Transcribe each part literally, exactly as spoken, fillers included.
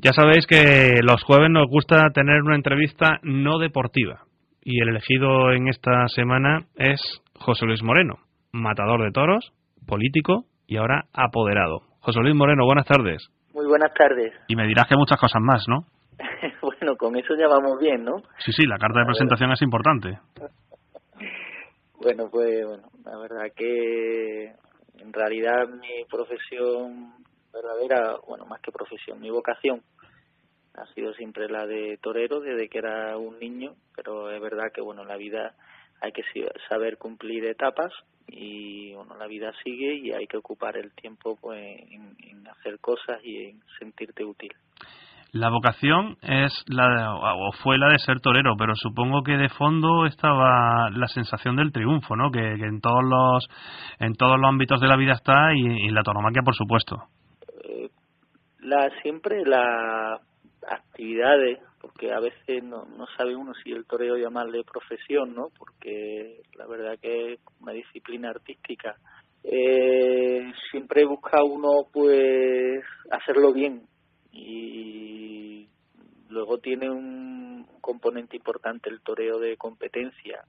Ya sabéis que los jueves nos gusta tener una entrevista no deportiva y el elegido en esta semana es José Luis Moreno, matador de toros, político y ahora apoderado. José Luis Moreno, buenas tardes. Muy buenas tardes. Y me dirás que muchas cosas más, ¿no? Bueno, con eso ya vamos bien, ¿no? Sí, sí, la carta de presentación es importante. Bueno, pues bueno, la verdad que en realidad mi profesión verdadera, bueno, más que profesión, mi vocación ha sido siempre la de torero desde que era un niño, pero es verdad que bueno, en la vida hay que saber cumplir etapas y bueno, la vida sigue y hay que ocupar el tiempo pues en, en hacer cosas y en sentirte útil. La vocación es la de, o fue la de ser torero, pero supongo que de fondo estaba la sensación del triunfo, ¿no? Que, que en todos los en todos los ámbitos de la vida está y, y la tauromaquia, por supuesto. Eh, la siempre las actividades, porque a veces no, no sabe uno si el toreo llamarle profesión, ¿no? Porque la verdad que es una disciplina artística. Eh, siempre busca uno pues hacerlo bien. Y luego tiene un componente importante el toreo de competencia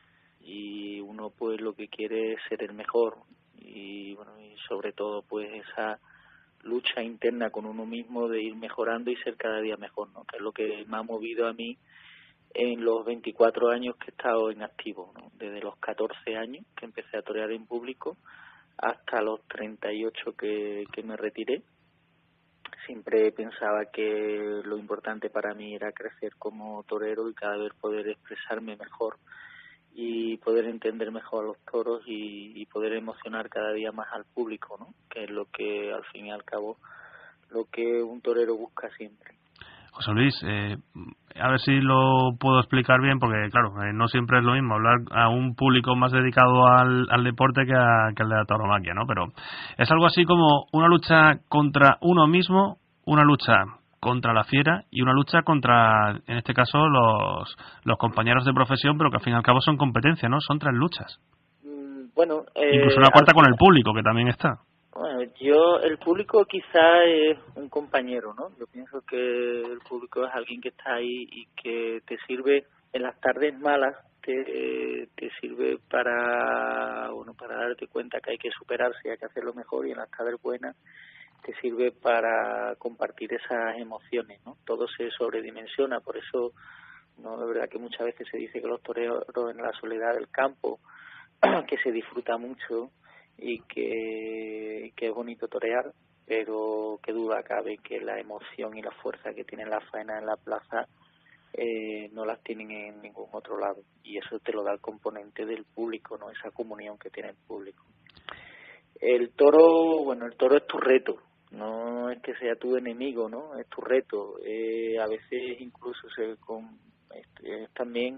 y uno pues lo que quiere es ser el mejor y bueno, y sobre todo pues esa lucha interna con uno mismo de ir mejorando y ser cada día mejor, ¿no? Que es lo que me ha movido a mí en los veinticuatro años que he estado en activo, ¿no? Desde los catorce años que empecé a torear en público hasta los treinta y ocho que, que me retiré. Siempre pensaba que lo importante para mí era crecer como torero y cada vez poder expresarme mejor y poder entender mejor a los toros y, y poder emocionar cada día más al público, ¿no? Que es lo que al fin y al cabo lo que un torero busca siempre. José Luis, eh, a ver si lo puedo explicar bien, porque claro, eh, no siempre es lo mismo hablar a un público más dedicado al, al deporte que, a, que al de la tauromaquia, ¿no? Pero es algo así como una lucha contra uno mismo, una lucha contra la fiera y una lucha contra, en este caso, los, los compañeros de profesión, pero que al fin y al cabo son competencia, ¿no? Son tres luchas. Mm, bueno, eh, incluso una cuarta con el público, que también está. Bueno, yo, el público quizá es un compañero, ¿no? Yo pienso que el público es alguien que está ahí y que te sirve en las tardes malas, te, te sirve para, bueno, para darte cuenta que hay que superarse y hay que hacerlo mejor, y en las tardes buenas te sirve para compartir esas emociones, ¿no? Todo se sobredimensiona, por eso, no, es verdad que muchas veces se dice que los toreros en la soledad del campo, que se disfruta mucho, y que, que es bonito torear, pero qué duda cabe que la emoción y la fuerza que tienen las faenas en la plaza eh, no las tienen en ningún otro lado, y eso te lo da el componente del público, no, esa comunión que tiene el público. El toro, bueno, el toro es tu reto, no es que sea tu enemigo, ¿no? Es tu reto. Eh, a veces incluso se con, es, es también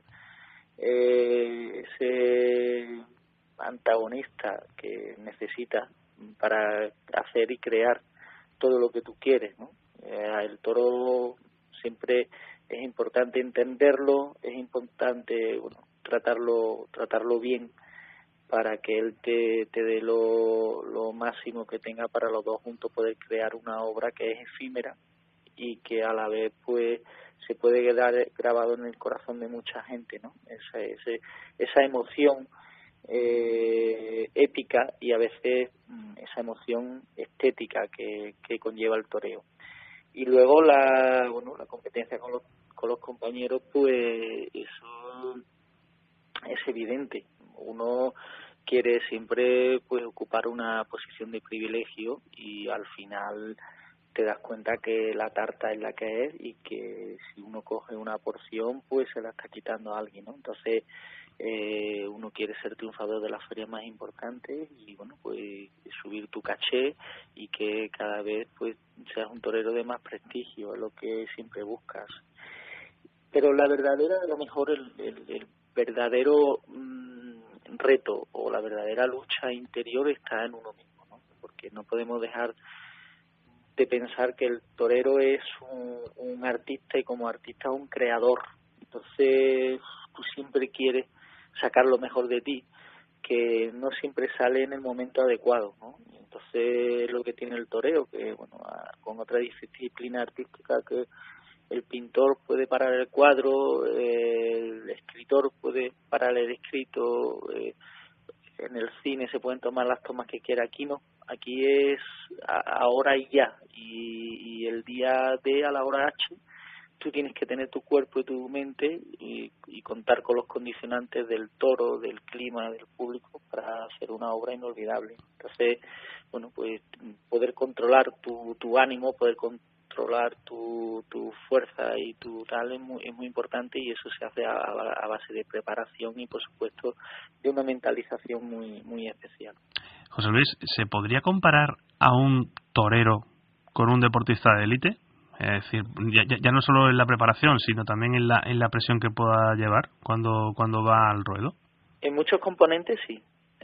eh, ese antagonista que necesitas para hacer y crear todo lo que tú quieres, ¿no? Eh, el toro siempre es importante entenderlo, es importante, bueno, tratarlo tratarlo bien para que él te, te dé lo, lo máximo que tenga para los dos juntos poder crear una obra que es efímera y que a la vez pues se puede quedar grabado en el corazón de mucha gente, ¿no? Esa, ese, esa emoción eh, épica y a veces esa emoción estética que, que conlleva el toreo. Y luego la, bueno, la competencia con los, con los compañeros, pues eso es evidente. Uno quiere siempre pues ocupar una posición de privilegio y al final te das cuenta que la tarta es la que es y que si uno coge una porción pues se la está quitando a alguien, ¿no? Entonces eh, uno quiere ser triunfador de las ferias más importantes y bueno, pues subir tu caché y que cada vez pues seas un torero de más prestigio, es lo que siempre buscas. Pero la verdadera, a lo mejor el, el, el verdadero mmm, reto o la verdadera lucha interior está en uno mismo, ¿no? Porque no podemos dejar de pensar que el torero es un, un artista y como artista un creador. Entonces tú siempre quieres sacar lo mejor de ti, que no siempre sale en el momento adecuado, ¿no? Entonces, lo que tiene el toreo, que bueno, a, con otra disciplina artística, que el pintor puede parar el cuadro, eh, el escritor puede parar el escrito, eh, en el cine se pueden tomar las tomas que quiera. Aquí no, aquí es a, ahora y ya, y, y el día D a la hora H tú tienes que tener tu cuerpo y tu mente y, y contar con los condicionantes del toro, del clima, del público para hacer una obra inolvidable. Entonces, bueno, pues poder controlar tu, tu ánimo, poder controlar tu, tu fuerza y tu tal es muy, es muy importante, y eso se hace a, a base de preparación y, por supuesto, de una mentalización muy, muy especial. José Luis, ¿se podría comparar a un torero con un deportista de élite? Es decir, ya, ya no solo en la preparación, sino también en la, en la presión que pueda llevar cuando, cuando va al ruedo. En muchos componentes sí.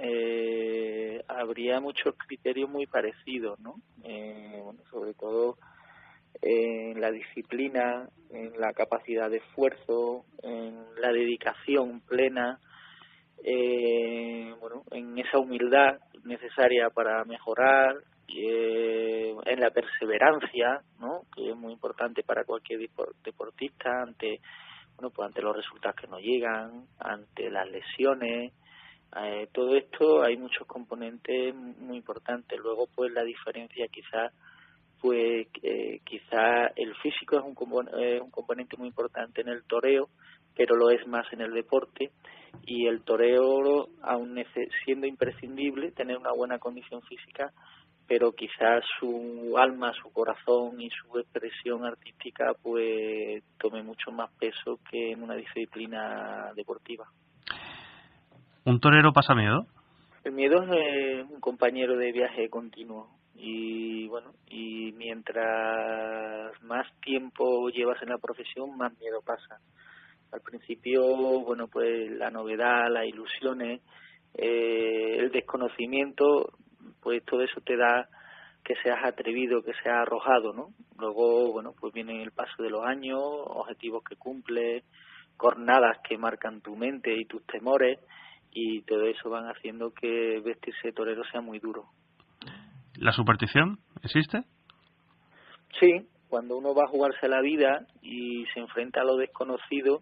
Eh, habría muchos criterios muy parecidos, ¿no? Eh, bueno, sobre todo en la disciplina, en la capacidad de esfuerzo, en la dedicación plena, eh, bueno, en esa humildad necesaria para mejorar, eh, en la perseverancia, ¿no? Que es muy importante para cualquier deportista ante, bueno, pues ante los resultados que no llegan, ante las lesiones. Eh, todo esto hay muchos componentes muy importantes. Luego, pues la diferencia quizás, pues eh, quizás el físico es un, compon- eh, un componente muy importante en el toreo, pero lo es más en el deporte, y el toreo, aun nece- siendo imprescindible tener una buena condición física, pero quizás su alma, su corazón y su expresión artística pues tome mucho más peso que en una disciplina deportiva. ¿Un torero pasa miedo? El miedo es un compañero de viaje continuo, y bueno, y mientras más tiempo llevas en la profesión, más miedo pasa. Al principio, bueno, pues la novedad, las ilusiones, eh, el desconocimiento, pues todo eso te da que seas atrevido, que seas arrojado, ¿no? Luego, bueno, pues viene el paso de los años, objetivos que cumples, jornadas que marcan tu mente y tus temores, y todo eso van haciendo que vestirse de torero sea muy duro. ¿La superstición existe? Sí, cuando uno va a jugarse la vida y se enfrenta a lo desconocido,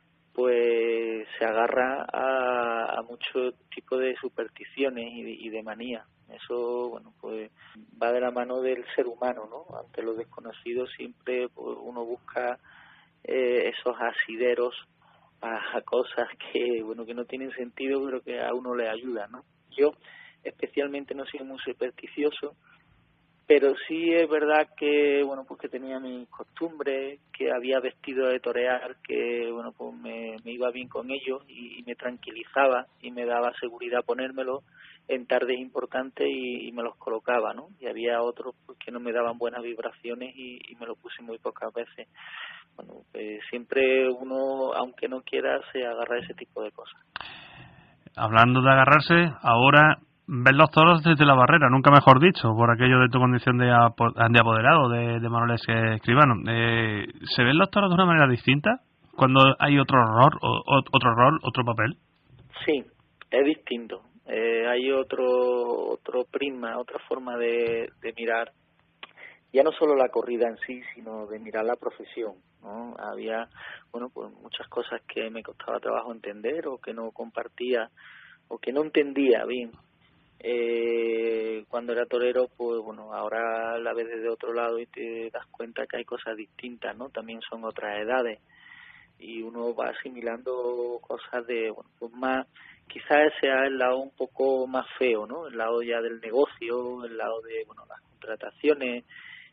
pues se agarra a, a muchos tipos de supersticiones y de, y de manías. Eso, bueno, pues va de la mano del ser humano, ¿no? Ante lo desconocido siempre pues, uno busca eh, esos asideros a, a cosas que, bueno, que no tienen sentido, pero que a uno le ayudan, ¿no? Yo especialmente no soy muy supersticioso, pero sí es verdad que, bueno, pues que tenía mis costumbres, que había vestido de torear, que, bueno, pues me, me iba bien con ellos y, y me tranquilizaba y me daba seguridad ponérmelo en tardes importantes y, y me los colocaba, ¿no? Y había otros pues que no me daban buenas vibraciones y, y me lo puse muy pocas veces. Bueno, pues siempre uno, aunque no quiera, se agarra a ese tipo de cosas. Hablando de agarrarse, ahora ves los toros desde la barrera, nunca mejor dicho, por aquello de tu condición de, apo- de apoderado de, de Manuel Escribano. Eh, ¿Se ven los toros de una manera distinta cuando hay otro rol, o, o- otro rol, otro papel? Sí, es distinto. Eh, hay otro otro prisma, otra forma de, de mirar, ya no solo la corrida en sí, sino de mirar la profesión, ¿no? Había, bueno, pues muchas cosas que me costaba trabajo entender o que no compartía o que no entendía bien. Eh, cuando era torero, pues bueno, ahora la ves desde otro lado y te das cuenta que hay cosas distintas, ¿no? También son otras edades y uno va asimilando cosas de, bueno, pues más, quizás sea el lado un poco más feo, ¿no? El lado ya del negocio, el lado de, bueno, las contrataciones,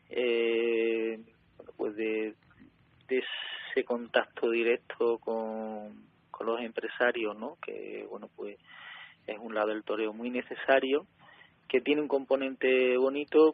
eh, bueno, pues de, de ese contacto directo con, con los empresarios, ¿no? Que, bueno, pues es un lado del toreo muy necesario, que tiene un componente bonito,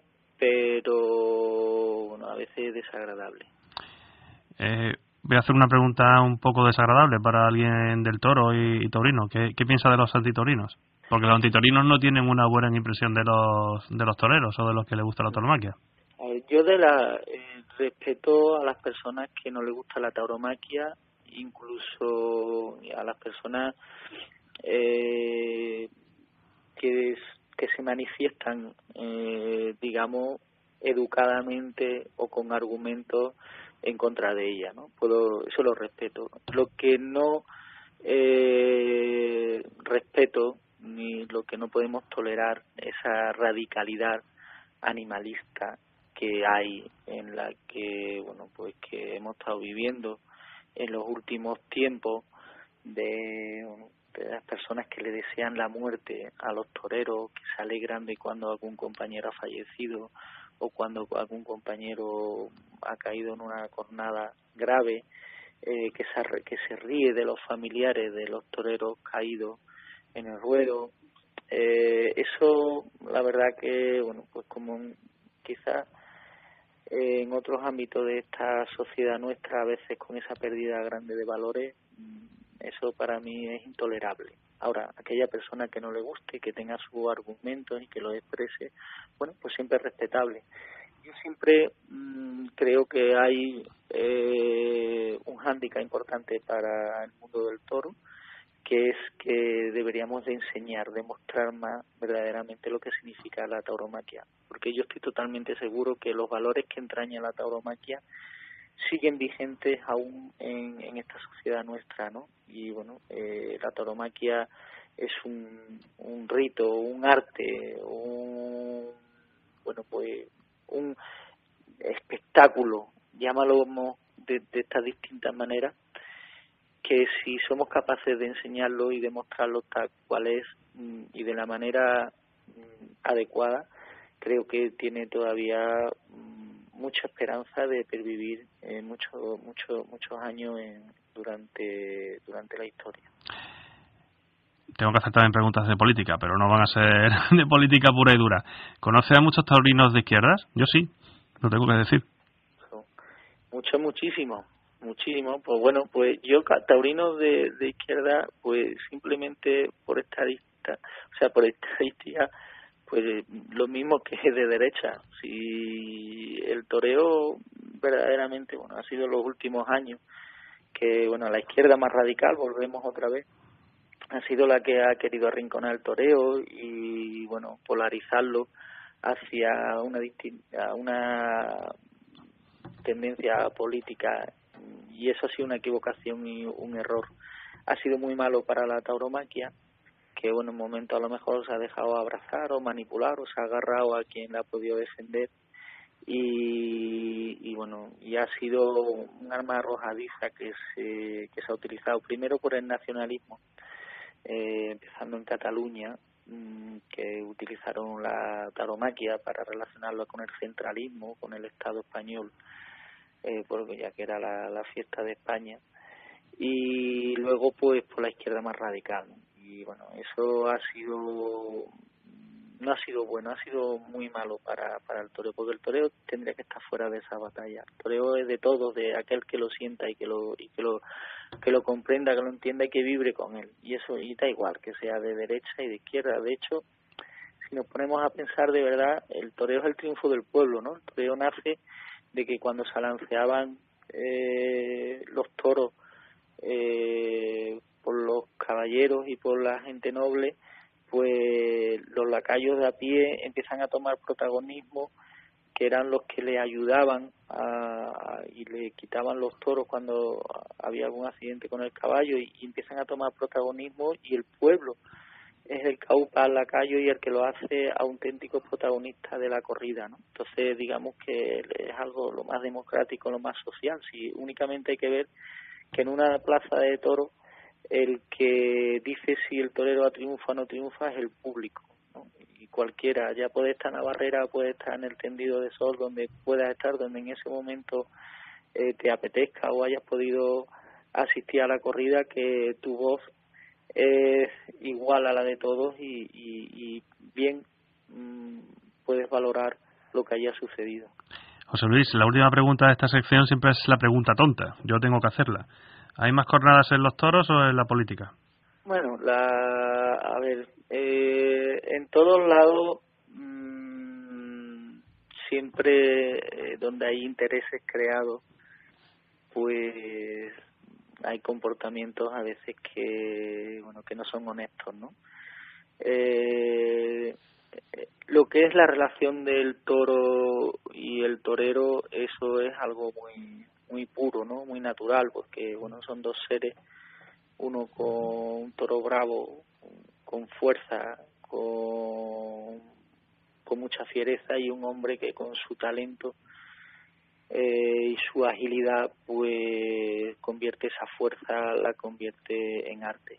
pero, bueno, a veces desagradable. Eh, voy a hacer una pregunta un poco desagradable para alguien del toro y, y taurino. ¿Qué, ¿Qué piensa de los antitorinos? Porque los antitorinos no tienen una buena impresión de los de los toreros o de los que les gusta la tauromaquia. A ver, yo de la eh, respeto a las personas que no les gusta la tauromaquia, incluso a las personas eh, que que se manifiestan, eh, digamos, educadamente o con argumentos en contra de ella, ¿no? Puedo, eso lo respeto. Lo que no eh, respeto ni lo que no podemos tolerar, esa radicalidad animalista que hay, en la que, bueno, pues que hemos estado viviendo en los últimos tiempos, de, bueno, de las personas que le desean la muerte a los toreros, que se alegran de cuando algún compañero ha fallecido o cuando algún compañero ha caído en una cornada grave, eh, que se que se ríe de los familiares de los toreros caídos en el ruedo. Eh, eso, la verdad que, bueno, pues como quizás eh, en otros ámbitos de esta sociedad nuestra, a veces con esa pérdida grande de valores, eso para mí es intolerable. Ahora, aquella persona que no le guste, que tenga sus argumentos y que los exprese, bueno, pues siempre es respetable. Yo siempre mmm, creo que hay eh, un hándicap importante para el mundo del toro, que es que deberíamos de enseñar, demostrar más verdaderamente lo que significa la tauromaquia, porque yo estoy totalmente seguro que los valores que entraña la tauromaquia siguen vigentes aún en, en esta sociedad nuestra, ¿no? Y bueno, eh, la tauromaquia es un, un rito, un arte, un, bueno, pues un espectáculo, llámalo de, de estas distintas maneras, que si somos capaces de enseñarlo y demostrarlo tal cual es y de la manera adecuada, creo que tiene todavía mucha esperanza de pervivir eh, muchos muchos muchos años en, durante durante la historia. Tengo que hacer también preguntas de política, pero no van a ser de política pura y dura. ¿Conoce a muchos taurinos de izquierdas? Yo sí, lo tengo que decir. Mucho, muchísimo, muchísimo. Pues bueno, pues yo taurinos de, de izquierda, pues simplemente por estadística, o sea, por estadística, pues lo mismo que de derecha. Si el toreo verdaderamente, bueno, ha sido los últimos años que, bueno, la izquierda más radical, volvemos otra vez, ha sido la que ha querido arrinconar el toreo y, bueno, polarizarlo hacia una distinta, una tendencia política, y eso ha sido una equivocación y un error. Ha sido muy malo para la tauromaquia, que bueno, en un momento a lo mejor se ha dejado abrazar o manipular o se ha agarrado a quien la ha podido defender y, y bueno, y ha sido un arma arrojadiza que se, que se ha utilizado primero por el nacionalismo, eh, empezando en Cataluña, mmm, que utilizaron la tauromaquia para relacionarlo con el centralismo, con el Estado español, eh, porque ya que era la, la fiesta de España, y luego pues por la izquierda más radical, ¿no? Y bueno, eso ha sido no ha sido bueno, ha sido muy malo para para el toreo, porque el toreo tendría que estar fuera de esa batalla. El toreo es de todos, de aquel que lo sienta y que lo y que lo que lo comprenda, que lo entienda y que vibre con él, y eso, y da igual que sea de derecha y de izquierda. De hecho, si nos ponemos a pensar de verdad, el toreo es el triunfo del pueblo, ¿no? El toreo nace de que cuando se alanceaban eh, los toros eh, por los caballeros y por la gente noble, pues los lacayos de a pie empiezan a tomar protagonismo, que eran los que le ayudaban a, y le quitaban los toros cuando había algún accidente con el caballo, y, y empiezan a tomar protagonismo, y el pueblo es el que aupa al lacayo y el que lo hace auténtico protagonista de la corrida, ¿no? Entonces, digamos que es algo lo más democrático, lo más social. Si únicamente hay que ver que en una plaza de toros el que dice si el torero triunfa o no triunfa es el público, ¿no? Y cualquiera, ya puede estar en la barrera, puede estar en el tendido de sol, donde puedas estar, donde en ese momento eh, te apetezca o hayas podido asistir a la corrida, que tu voz es igual a la de todos y, y, y bien mmm, puedes valorar lo que haya sucedido. José Luis, la última pregunta de esta sección siempre es la pregunta tonta. Yo tengo que hacerla. ¿Hay más jornadas en los toros o en la política? Bueno, la, a ver, eh, en todos lados mmm, siempre eh, donde hay intereses creados, pues hay comportamientos a veces que, bueno, que no son honestos, ¿no? Eh, lo que es la relación del toro y el torero, eso es algo muy muy puro, ¿no? Muy natural, porque bueno, son dos seres, uno con un toro bravo, con fuerza, con, con mucha fiereza, y un hombre que con su talento eh, y su agilidad pues convierte esa fuerza, la convierte en arte.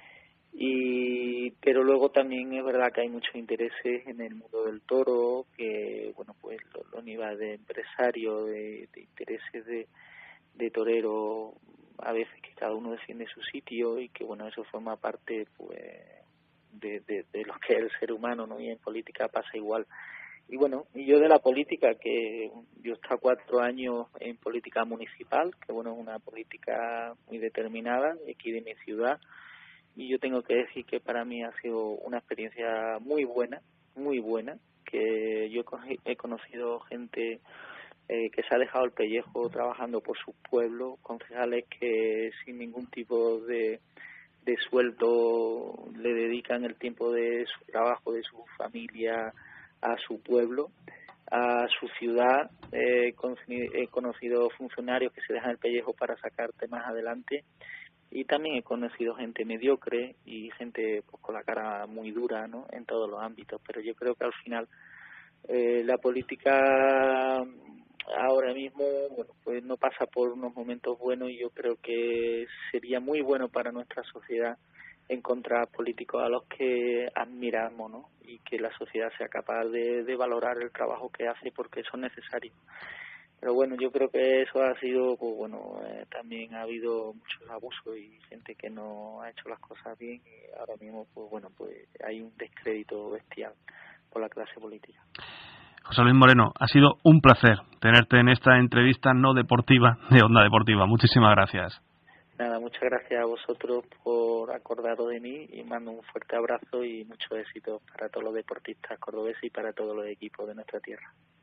Y pero luego también es verdad que hay muchos intereses en el mundo del toro, que bueno, pues los, los niveles de empresario, de, de intereses de, de torero, a veces que cada uno defiende su sitio, y que bueno, eso forma parte pues de, de, de lo que es el ser humano, ¿no? Y en política pasa igual. Y bueno, y yo de la política, que yo he estado cuatro años en política municipal, que bueno, es una política muy determinada aquí de mi ciudad, y yo tengo que decir que para mí ha sido una experiencia muy buena, muy buena, que yo he conocido gente eh, que se ha dejado el pellejo trabajando por su pueblo, concejales que sin ningún tipo de, de sueldo le dedican el tiempo de su trabajo, de su familia, a su pueblo, a su ciudad. Eh, he conocido funcionarios que se dejan el pellejo para sacar temas adelante, y también he conocido gente mediocre y gente pues, con la cara muy dura, ¿no? En todos los ámbitos. Pero yo creo que al final eh, la política ahora mismo, bueno, pues no pasa por unos momentos buenos, y yo creo que sería muy bueno para nuestra sociedad encontrar políticos a los que admiramos, ¿no? Y que la sociedad sea capaz de, de valorar el trabajo que hace, porque eso es necesario. Pero bueno, yo creo que eso ha sido, pues bueno, eh, también ha habido muchos abusos y gente que no ha hecho las cosas bien, y ahora mismo, pues bueno, pues hay un descrédito bestial por la clase política. José Luis Moreno, ha sido un placer tenerte en esta entrevista no deportiva de Onda Deportiva. Muchísimas gracias. Nada, muchas gracias a vosotros por acordaros de mí, y mando un fuerte abrazo y mucho éxito para todos los deportistas cordobeses y para todos los equipos de nuestra tierra.